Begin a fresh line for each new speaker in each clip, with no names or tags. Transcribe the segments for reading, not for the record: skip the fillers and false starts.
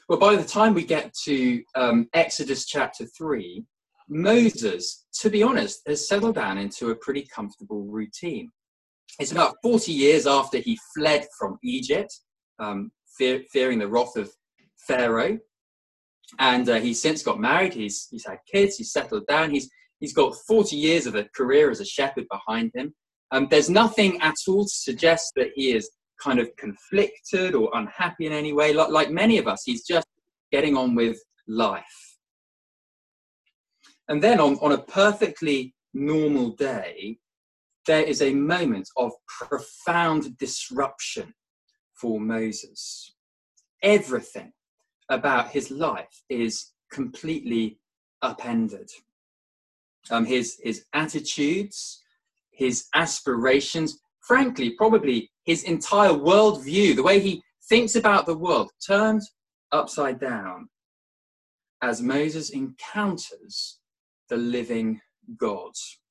Well, by the time we get to Exodus chapter 3, Moses, to be honest, has settled down into a pretty comfortable routine. It's about 40 years after he fled from Egypt, fearing the wrath of Pharaoh. And he's since got married, he's had kids, he's settled down, he's got 40 years of a career as a shepherd behind him. There's nothing at all to suggest that he is kind of conflicted or unhappy in any way. Like many of us, he's just getting on with life. And then on a perfectly normal day, there is a moment of profound disruption for Moses. Everything about his life is completely upended. His attitudes, his aspirations, frankly, probably his entire worldview, the way he thinks about the world, turned upside down as Moses encounters the living God.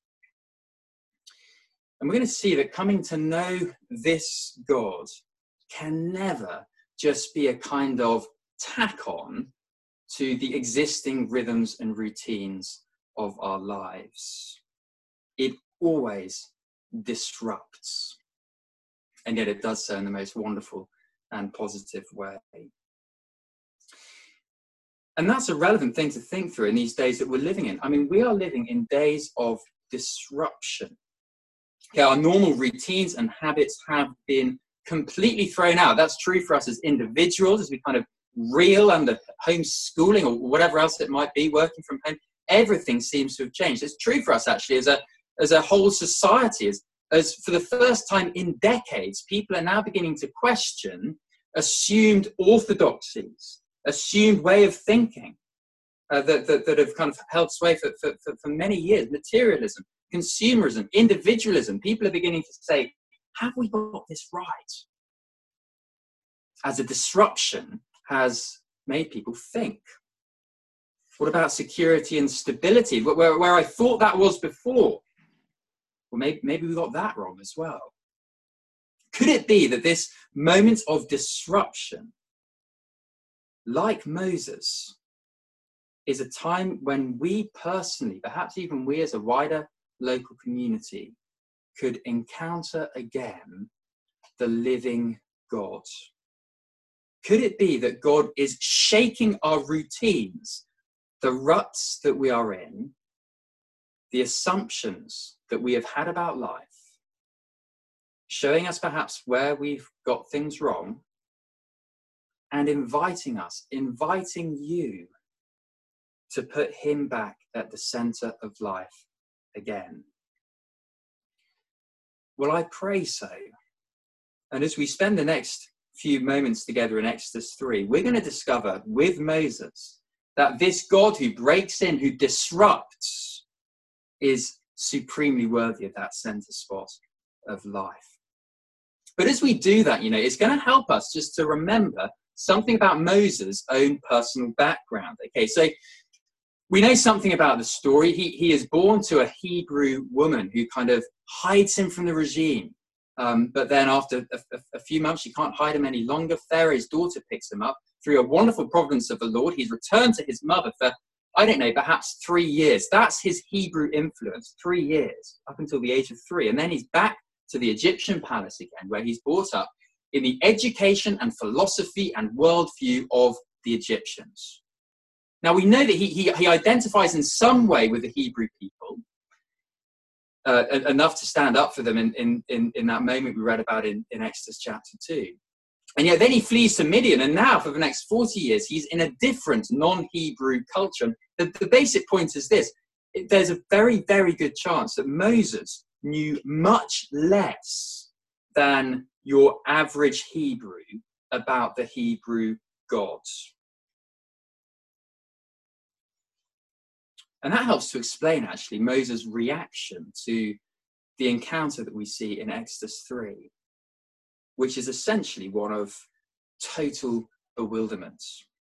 And we're going to see that coming to know this God can never just be a kind of tack on to the existing rhythms and routines of our lives. It always disrupts, and yet it does so in the most wonderful and positive way. And that's a relevant thing to think through in these days that we're living in. I mean, we are living in days of disruption. Okay, our normal routines and habits have been completely thrown out. That's true for us as individuals, as we kind of reel under homeschooling or whatever else it might be, working from home. Everything seems to have changed. It's true for us actually as a whole society, as for the first time in decades, people are now beginning to question assumed orthodoxies, assumed way of thinking that have kind of held sway for many years. Materialism, consumerism, individualism. People are beginning to say, have we got this right? As a disruption has made people think. What about security and stability? Where I thought that was before, well, maybe we got that wrong as well. Could it be that this moment of disruption, like Moses, is a time when we personally, perhaps even we as a wider local community, could encounter again the living God? Could it be that God is shaking our routines, the ruts that we are in, the assumptions that we have had about life, showing us perhaps where we've got things wrong, and inviting you to put him back at the center of life again? Well, I pray so. And as we spend the next few moments together in Exodus 3, we're going to discover with Moses that this God who breaks in, who disrupts, is supremely worthy of that center spot of life. But as we do that, it's going to help us just to remember something about Moses' own personal background. Okay, so we know something about the story. He is born to a Hebrew woman who kind of hides him from the regime. But then after a few months, she can't hide him any longer. Pharaoh's daughter picks him up. Through a wonderful providence of the Lord, he's returned to his mother for, I don't know, perhaps 3 years. That's his Hebrew influence, 3 years, up until the age of 3. And then he's back to the Egyptian palace again, where he's brought up in the education and philosophy and worldview of the Egyptians. Now, we know that he identifies in some way with the Hebrew people, enough to stand up for them in that moment we read about in Exodus chapter 2. And yet then he flees to Midian, and now for the next 40 years, he's in a different non-Hebrew culture. The basic point is this: there's a very, very good chance that Moses knew much less than your average Hebrew about the Hebrew God. And that helps to explain, actually, Moses' reaction to the encounter that we see in Exodus 3, which is essentially one of total bewilderment.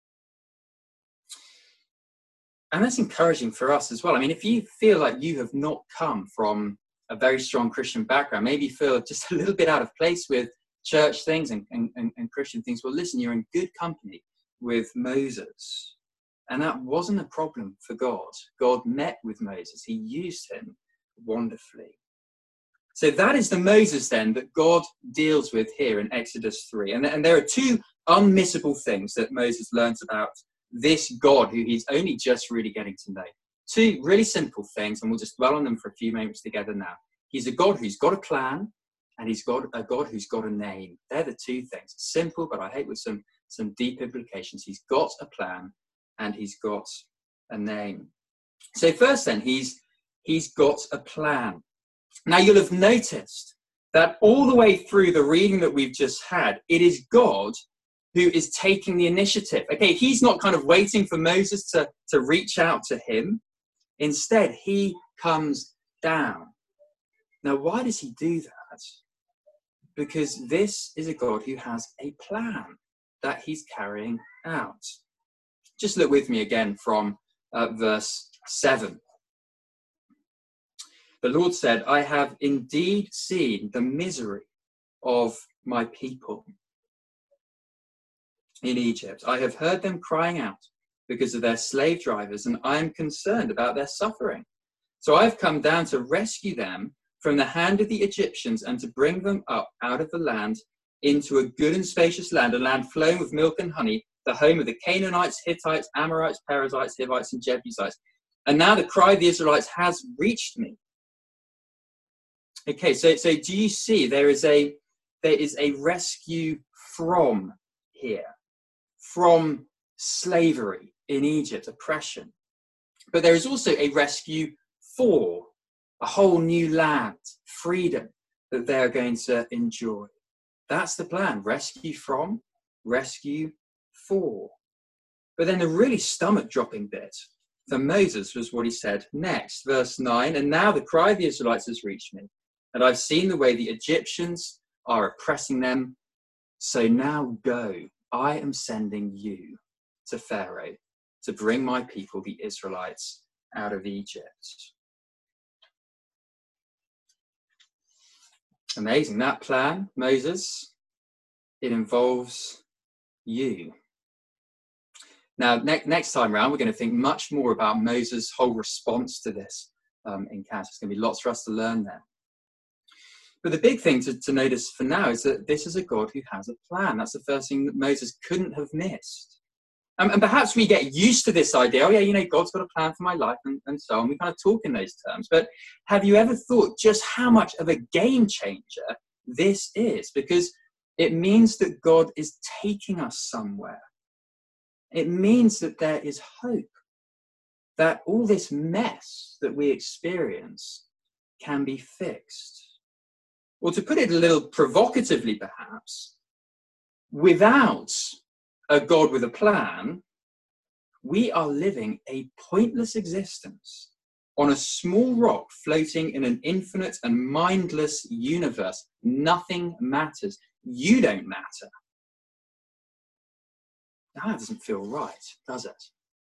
And that's encouraging for us as well. I mean, if you feel like you have not come from a very strong Christian background, maybe you feel just a little bit out of place with church things and Christian things, well, listen, you're in good company, with Moses. And that wasn't a problem for God. God met with Moses. He used him wonderfully. So that is the Moses then that God deals with here in Exodus 3. And there are two unmissable things that Moses learns about this God who he's only just really getting to know. Two really simple things, and we'll just dwell on them for a few moments together now. He's a God who's got a plan, and he's got a God who's got a name. They're the two things. Simple, but I hope with some deep implications. He's got a plan, and he's got a name. So first then, he's got a plan. Now you'll have noticed that all the way through the reading that we've just had, it is God who is taking the initiative. Okay, he's not kind of waiting for Moses to reach out to him. Instead, he comes down. Now, why does he do that? Because this is a God who has a plan that he's carrying out. Just look with me again from verse 7. The Lord said, I have indeed seen the misery of my people in Egypt. I have heard them crying out because of their slave drivers, and I am concerned about their suffering. So I have come down to rescue them from the hand of the Egyptians and to bring them up out of the land into a good and spacious land, a land flowing with milk and honey, the home of the Canaanites, Hittites, Amorites, Perizzites, Hivites, and Jebusites. And now the cry of the Israelites has reached me. Okay, so do you see there is a rescue from here, from slavery in Egypt, oppression. But there is also a rescue for a whole new land, freedom that they are going to enjoy. That's the plan. Rescue from, rescue for. But then the really stomach-dropping bit for Moses was what he said next. Verse 9, and now the cry of the Israelites has reached me, and I've seen the way the Egyptians are oppressing them. So now go. I am sending you to Pharaoh to bring my people, the Israelites, out of Egypt. Amazing. That plan, Moses, it involves you. Now, next time round, we're going to think much more about Moses' whole response to this encounter. There's going to be lots for us to learn there. But the big thing to notice for now is that this is a God who has a plan. That's the first thing that Moses couldn't have missed. And perhaps we get used to this idea, oh yeah, God's got a plan for my life and so on. We kind of talk in those terms. But have you ever thought just how much of a game changer this is? Because it means that God is taking us somewhere. It means that there is hope, that all this mess that we experience can be fixed. Or to put it a little provocatively, perhaps, without a God with a plan, we are living a pointless existence on a small rock floating in an infinite and mindless universe. Nothing matters. You don't matter. Now, that doesn't feel right, does it?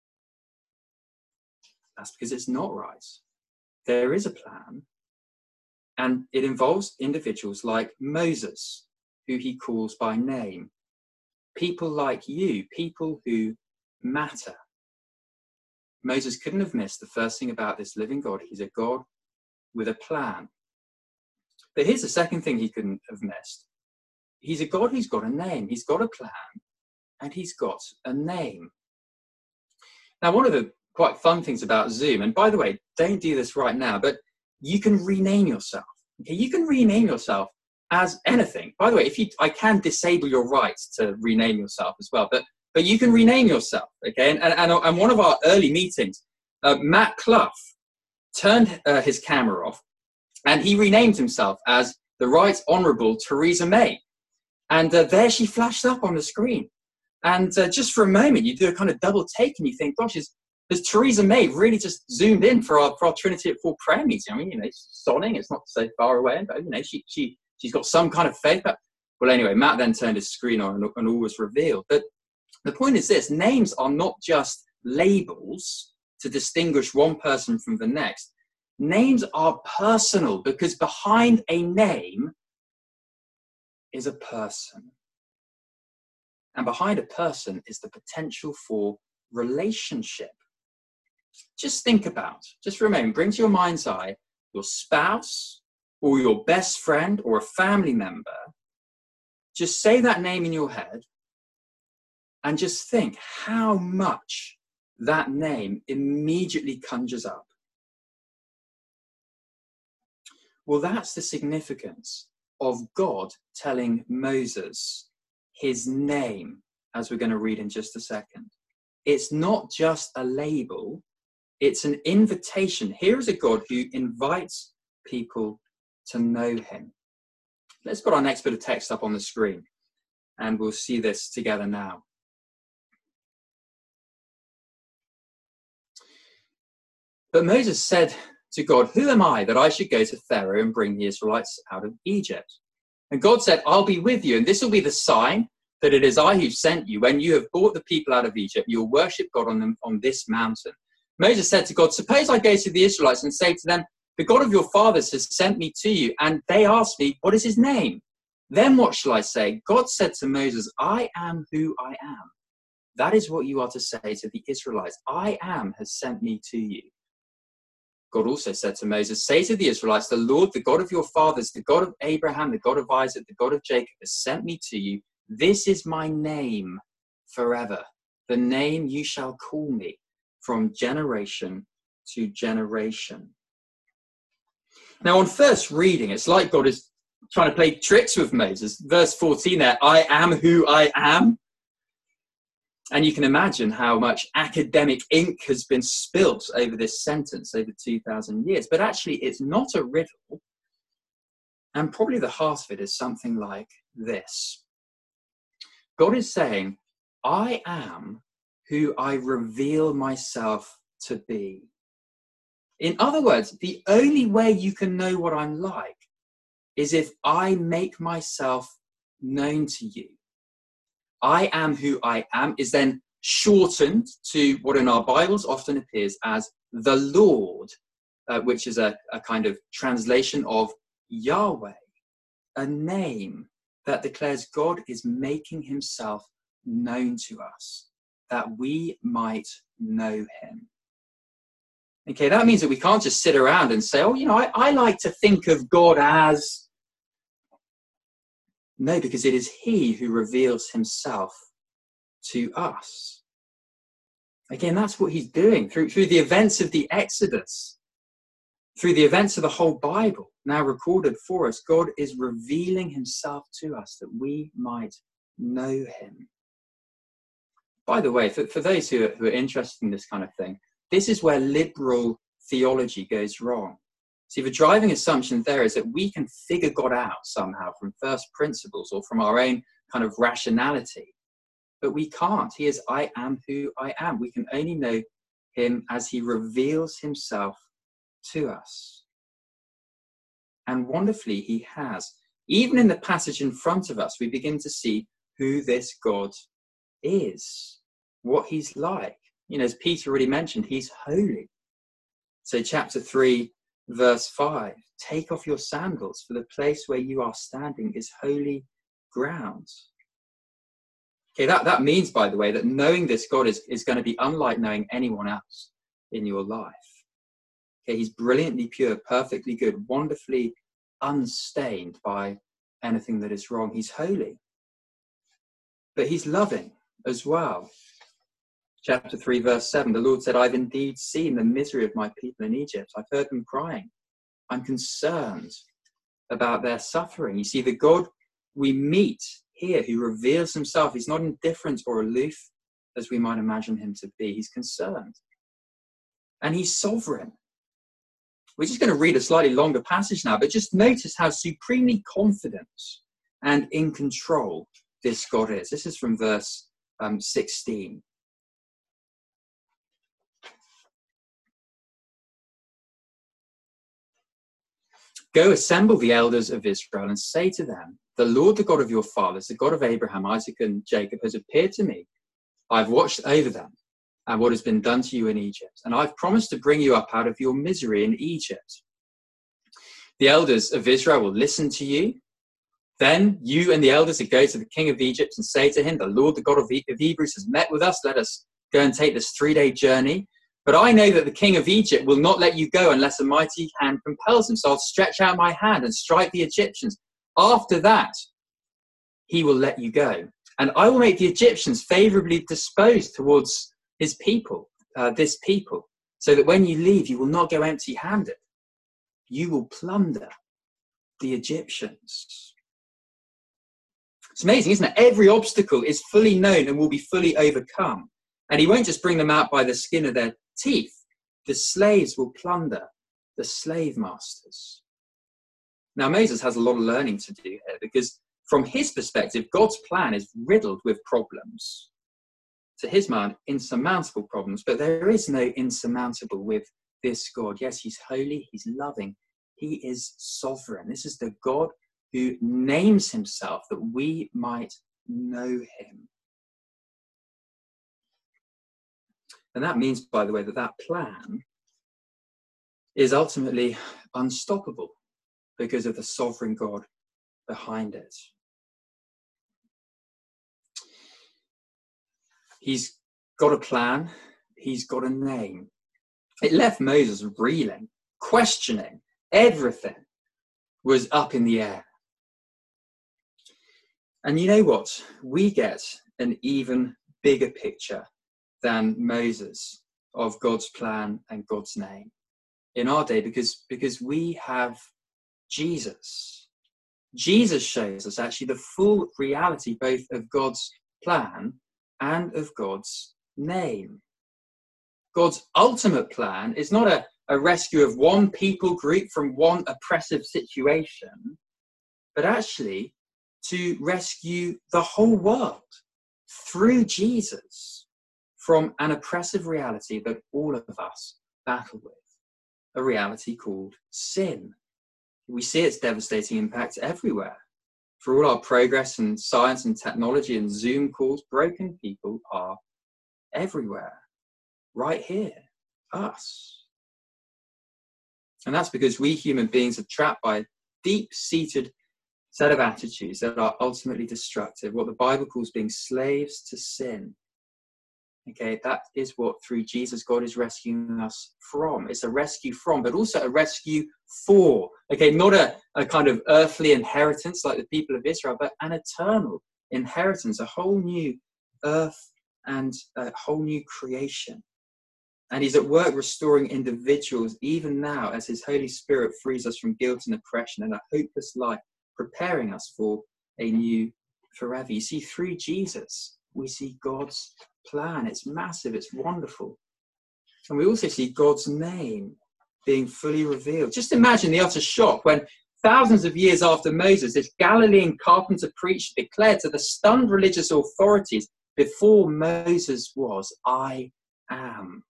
That's because it's not right. There is a plan. And it involves individuals like Moses, who he calls by name. People like you, people who matter. Moses couldn't have missed the first thing about this living God. He's a God with a plan. But here's the second thing he couldn't have missed. He's a God who's got a name. He's got a plan, and he's got a name. Now, one of the quite fun things about Zoom, and by the way, don't do this right now, but you can rename yourself. Okay, you can rename yourself as anything. By the way, I can disable your rights to rename yourself as well, but you can rename yourself. Okay, and one of our early meetings, Matt Clough turned his camera off, and he renamed himself as the Right Honourable Theresa May, and there she flashed up on the screen. And just for a moment, you do a kind of double take, and you think, gosh, has Theresa May really just zoomed in for our Trinity at 4 prayer meeting? I mean, sodding, it's not so far away, but she's got some kind of faith. But, well, anyway, Matt then turned his screen on and all was revealed. But the point is this: names are not just labels to distinguish one person from the next. Names are personal, because behind a name is a person. And behind a person is the potential for relationship. Just think about, just remember, bring to your mind's eye your spouse or your best friend or a family member. Just say that name in your head and just think how much that name immediately conjures up. Well, that's the significance of God telling Moses his name, as we're going to read in just a second. It's not just a label, it's an invitation. Here is a God who invites people to know him. Let's put our next bit of text up on the screen, and we'll see this together now. But Moses said to God, "Who am I that I should go to Pharaoh and bring the Israelites out of Egypt?" And God said, "I'll be with you, and this will be the sign that it is I who sent you. When you have brought the people out of Egypt, you'll worship God on this mountain." Moses said to God, "Suppose I go to the Israelites and say to them, 'The God of your fathers has sent me to you,' and they ask me, 'What is his name?' Then what shall I say?" God said to Moses, "I am who I am. That is what you are to say to the Israelites. I am has sent me to you." God also said to Moses, "Say to the Israelites, 'The Lord, the God of your fathers, the God of Abraham, the God of Isaac, the God of Jacob, has sent me to you. This is my name forever, the name you shall call me from generation to generation." Now, on first reading, it's like God is trying to play tricks with Moses. Verse 14 there, "I am who I am." And you can imagine how much academic ink has been spilt over this sentence over 2,000 years. But actually, it's not a riddle. And probably the heart of it is something like this. God is saying, I am who I reveal myself to be. In other words, the only way you can know what I'm like is if I make myself known to you. I am who I am is then shortened to what in our Bibles often appears as the Lord, which is a kind of translation of Yahweh, a name that declares God is making himself known to us, that we might know him. Okay, that means that we can't just sit around and say, I like to think of God as... No, because it is he who reveals himself to us. Again, that's what he's doing through the events of the Exodus, through the events of the whole Bible now recorded for us. God is revealing himself to us that we might know him. By the way, for those who are interested in this kind of thing, this is where liberal theology goes wrong. See, the driving assumption there is that we can figure God out somehow from first principles or from our own kind of rationality. But we can't. He is I am who I am. We can only know him as he reveals himself to us. And wonderfully, he has. Even in the passage in front of us, we begin to see who this God is, what he's like. As Peter already mentioned, he's holy. So chapter 3, verse 5, "Take off your sandals, for the place where you are standing is holy ground." Okay, that means, by the way, that knowing this God is going to be unlike knowing anyone else in your life. Okay, he's brilliantly pure, perfectly good, wonderfully unstained by anything that is wrong. He's holy. But he's loving as well. Chapter 3, verse 7, the Lord said, "I've indeed seen the misery of my people in Egypt. I've heard them crying. I'm concerned about their suffering." You see, the God we meet here who reveals himself, he's not indifferent or aloof as we might imagine him to be. He's concerned. And he's sovereign. We're just going to read a slightly longer passage now, but just notice how supremely confident and in control this God is. This is from verse 16. "Go assemble the elders of Israel and say to them, 'The Lord, the God of your fathers, the God of Abraham, Isaac, and Jacob, has appeared to me. I've watched over them and what has been done to you in Egypt, and I've promised to bring you up out of your misery in Egypt. The elders of Israel will listen to you, Then you and the elders would go to the king of Egypt and say to him, the Lord, the God of Hebrews has met with us. Let us go and take this 3-day journey. But I know that the king of Egypt will not let you go unless a mighty hand compels him. So I'll stretch out my hand and strike the Egyptians. After that, he will let you go. And I will make the Egyptians favorably disposed towards his people, this people, so that when you leave, you will not go empty-handed. You will plunder the Egyptians. It's amazing, isn't it? Every obstacle is fully known and will be fully overcome. And he won't just bring them out by the skin of their teeth. The slaves will plunder the slave masters. Now, Moses has a lot of learning to do here, because from his perspective, God's plan is riddled with problems. To his mind, insurmountable problems, but there is no insurmountable with this God. Yes, he's holy, he's loving, he is sovereign. This is the God who names himself that we might know him. And that means, by the way, that plan is ultimately unstoppable because of the sovereign God behind it. He's got a plan. He's got a name. It left Moses reeling, questioning. Everything was up in the air. And you know what? We get an even bigger picture than Moses of God's plan and God's name in our day, because we have Jesus. Jesus shows us actually the full reality both of God's plan and of God's name. God's ultimate plan is not a rescue of one people group from one oppressive situation, but actually to rescue the whole world through Jesus from an oppressive reality that all of us battle with, a reality called sin. We see its devastating impact everywhere. For all our progress in science and technology and Zoom calls, broken people are everywhere, right here, us. And that's because we human beings are trapped by a deep-seated set of attitudes that are ultimately destructive, what the Bible calls being slaves to sin. Okay, that is what through Jesus God is rescuing us from. It's a rescue from, but also a rescue for. Okay, not a kind of earthly inheritance like the people of Israel, but an eternal inheritance, a whole new earth and a whole new creation. And he's at work restoring individuals even now as his Holy Spirit frees us from guilt and oppression and a hopeless life, preparing us for a new forever. You see, through Jesus, we see God's plan. It's massive, it's wonderful. And we also see God's name being fully revealed. Just imagine the utter shock when thousands of years after Moses, this Galilean carpenter preacher declared to the stunned religious authorities before Moses was, I am.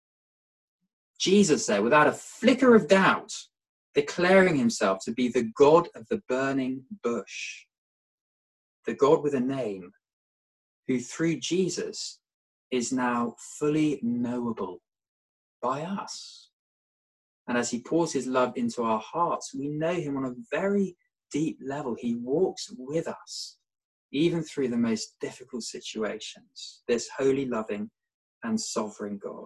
Jesus there, without a flicker of doubt, declaring himself to be the God of the burning bush, the God with a name, who through Jesus is now fully knowable by us. And as he pours his love into our hearts, we know him on a very deep level. He walks with us, even through the most difficult situations, this holy, loving, and sovereign God.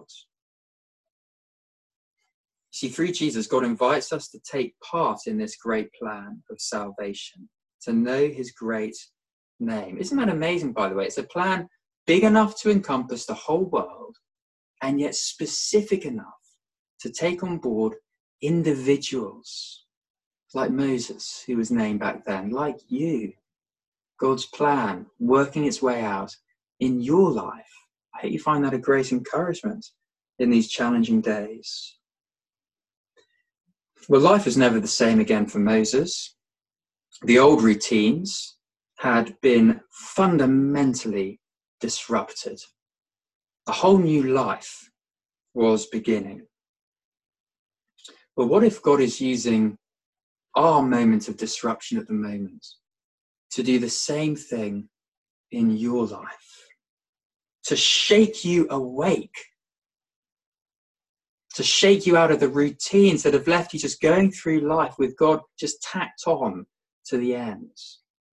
See, through Jesus, God invites us to take part in this great plan of salvation, to know his great name. Isn't that amazing, by the way? It's a plan big enough to encompass the whole world, and yet specific enough to take on board individuals like Moses, who was named back then, like you. God's plan working its way out in your life. I hope you find that a great encouragement in these challenging days. Well, life was never the same again for Moses. The old routines had been fundamentally disrupted. A whole new life was beginning. But what if God is using our moment of disruption at the moment to do the same thing in your life? To shake you awake, to shake you out of the routines that have left you just going through life with God just tacked on to the end.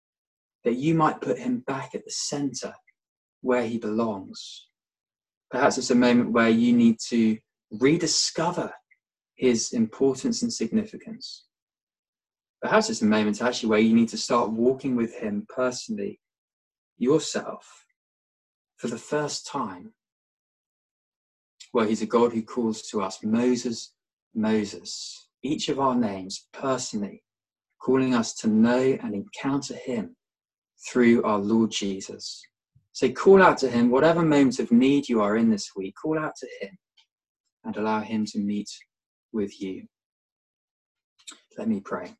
that you might put him back at the center where he belongs. Perhaps it's a moment where you need to rediscover his importance and significance. Perhaps it's a moment actually where you need to start walking with him personally, yourself, for the first time. Well, he's a God who calls to us, Moses, Moses, each of our names personally, calling us to know and encounter him through our Lord Jesus. So call out to him, whatever moment of need you are in this week, call out to him and allow him to meet with you. Let me pray.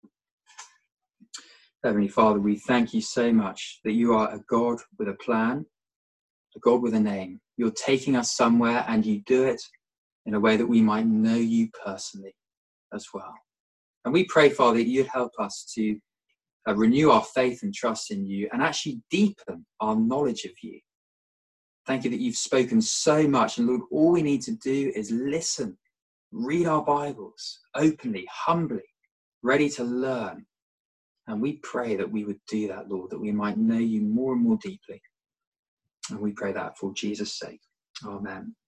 Heavenly Father, we thank you so much that you are a God with a plan, a God with a name. You're taking us somewhere, and you do it in a way that we might know you personally as well. And we pray, Father, that you'd help us to renew our faith and trust in you and actually deepen our knowledge of you. Thank you that you've spoken so much, and Lord, all we need to do is listen, read our Bibles openly, humbly, ready to learn. And we pray that we would do that, Lord, that we might know you more and more deeply. And we pray that for Jesus' sake. Amen.